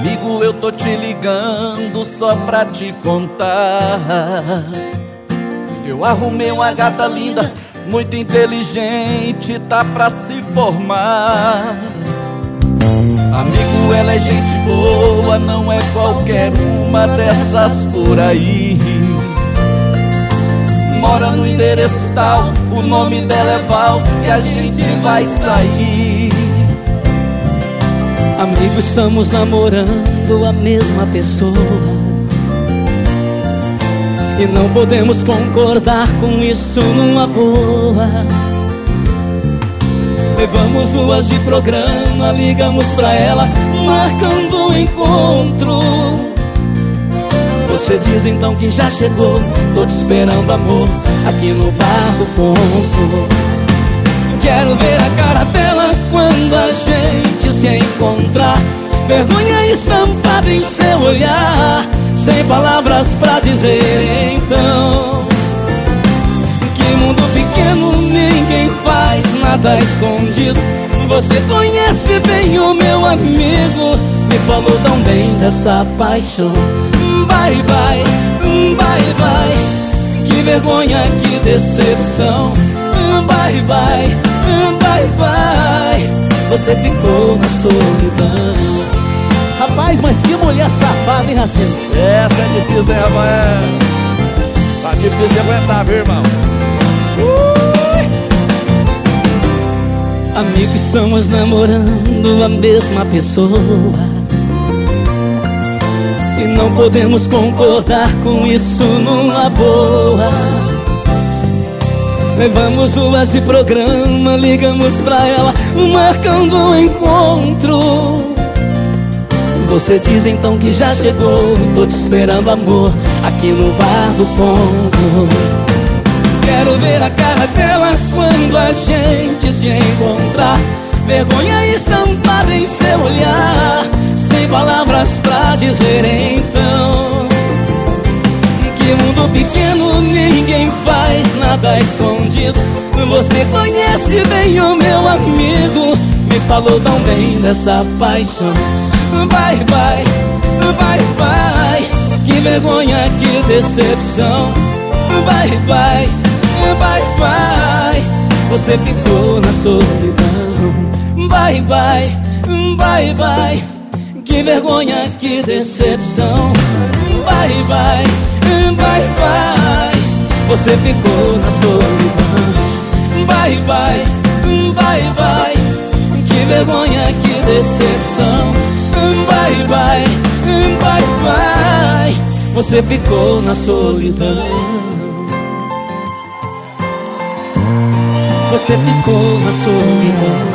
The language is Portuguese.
Amigo, eu tô te ligando só pra te contar. Eu arrumei uma gata linda, muito inteligente, tá pra se formar. Amigo, ela é gente boa, não é qualquer uma dessas por aí. Mora no endereço tal, o nome dela é Val, e a gente vai sair. Amigo, estamos namorando a mesma pessoa e não podemos concordar com isso numa boa. Levamos 2 de programa, ligamos pra ela, marcando um encontro. Você diz então que já chegou, tô te esperando, amor, aqui no bar do ponto. Quero ver a cara dela quando a gente se encontrar. Vergonha estampada em seu olhar, sem palavras pra dizer então. Que mundo pequeno, ninguém faz nada escondido. Você conhece bem o meu amigo, me falou tão bem dessa paixão. Bye, bye, bye, bye, que vergonha, que decepção. Bye, bye, bye, bye, você ficou na solidão. Rapaz, mas que mulher safada, hein, Racino? Essa é difícil, hein, rapaz? Tá difícil de aguentar, viu, irmão? Amigo, estamos namorando a mesma pessoa e não podemos concordar com isso numa boa. Levamos 2 de programa, ligamos pra ela, marcando um encontro. Você diz então que já chegou, tô te esperando, amor, aqui no bar do ponto. Quero ver a cara dela quando a gente se encontrar. Vergonha estampada em seu olhar, sem palavras pra dizer então. Que mundo pequeno, ninguém faz nada escondido. Você conhece bem o meu amigo, me falou tão bem dessa paixão. Bye, bye, bye, bye, que vergonha, que decepção. Bye, bye, bye, bye, você ficou na solidão. Bye, bye, bye, bye, que vergonha, que decepção. Bye, bye, bye, bye, você ficou na solidão. Bye, bye, bye, bye, que vergonha, que decepção. Bye, bye, bye, bye, você ficou na solidão. Você ficou na solidão.